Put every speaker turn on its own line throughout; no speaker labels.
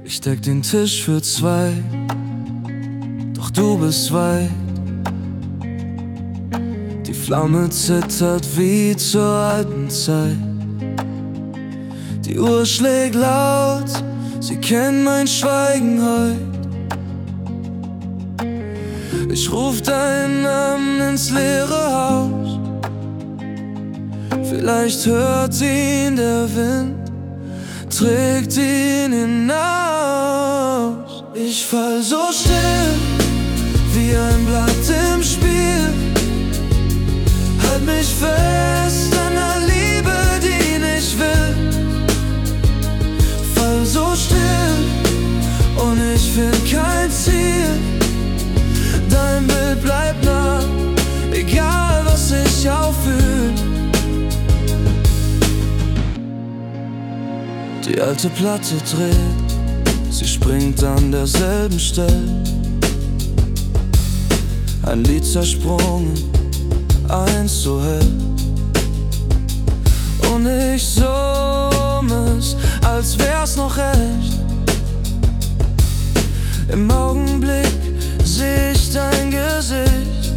Ich deck den Tisch für zwei, doch du bist weit. Die Flamme zittert wie zur alten Zeit. Die Uhr schlägt laut, sie kennt mein Schweigen heut. Ich ruf deinen Namen ins leere Haus. Vielleicht hört ihn der Wind, trägt ihn hinaus. Ich fall so still, wie ein Blatt im Spiel. Halt mich fest an der Liebe, die nicht will. Fall so still und ich find kein Ziel. Dein Bild bleibt nah, egal was ich auffühl. Die alte Platte dreht, sie springt an derselben Stelle. Ein Lied zersprungen, eins so hell. Und ich summ es, als wär's noch echt. Im Augenblick seh ich dein Gesicht.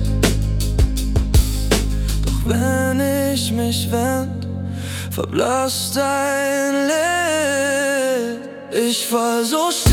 Doch wenn ich mich wend, verblasst dein Licht. Ich fall so still.